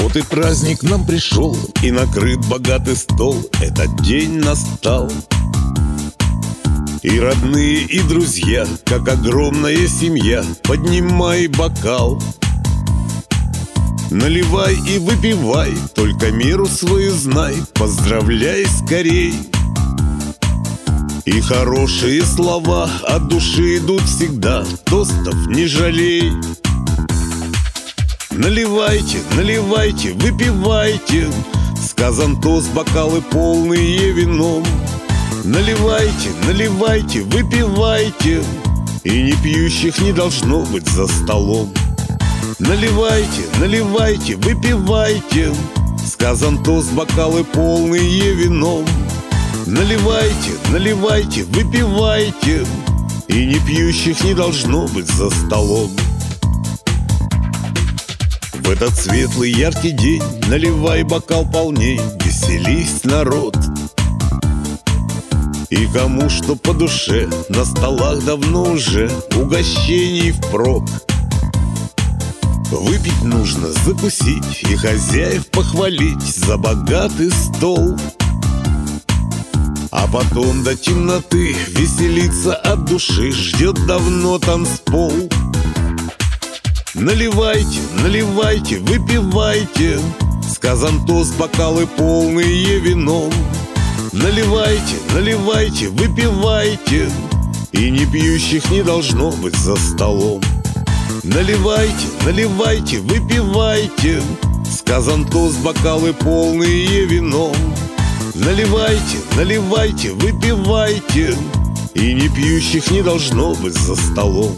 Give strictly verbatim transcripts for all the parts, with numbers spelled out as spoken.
Вот и праздник нам пришел, и накрыт богатый стол. Этот день настал. И родные, и друзья, как огромная семья, поднимай бокал. Наливай и выпивай, только меру свою знай, поздравляй скорей. И хорошие слова от души идут всегда, тостов не жалей. Наливайте, наливайте, выпивайте, сказан тост, бокалы полные вином. Наливайте, наливайте, выпивайте, и не пьющих не должно быть за столом. Наливайте, наливайте, выпивайте, сказан тост, бокалы полные вином. Наливайте, наливайте, выпивайте, и не пьющих не должно быть за столом. В этот светлый яркий день наливай бокал полней, веселись, народ. И кому что по душе, на столах давно уже угощений впрок. Выпить нужно, закусить и хозяев похвалить за богатый стол. А потом до темноты веселиться от души ждет давно танцпол. Наливайте, наливайте, выпивайте, сказан тост, бокалы полные вином. Наливайте, наливайте, выпивайте, и не пьющих не должно быть за столом. Наливайте, наливайте, выпивайте, сказан тост, бокалы полные вином. Наливайте, наливайте, выпивайте, и не пьющих не должно быть за столом.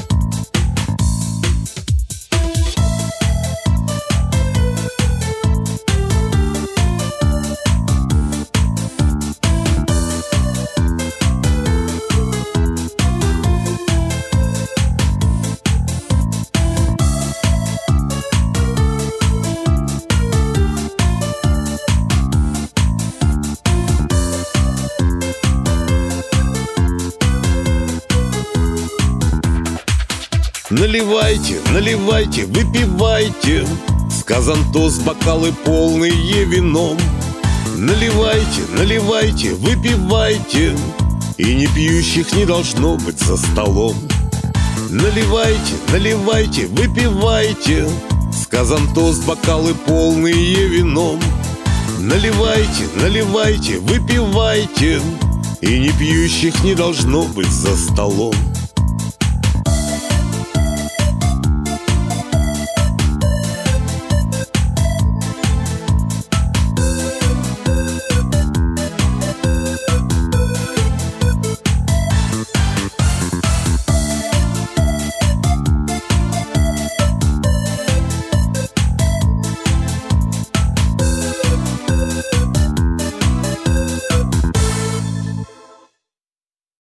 Наливайте, наливайте, выпивайте, сказан тост, бокалы полные вином. Наливайте, наливайте, выпивайте, и не пьющих не должно быть за столом. Наливайте, наливайте, выпивайте, сказан тост, бокалы полные вином. Наливайте, наливайте, выпивайте, и не пьющих не должно быть за столом.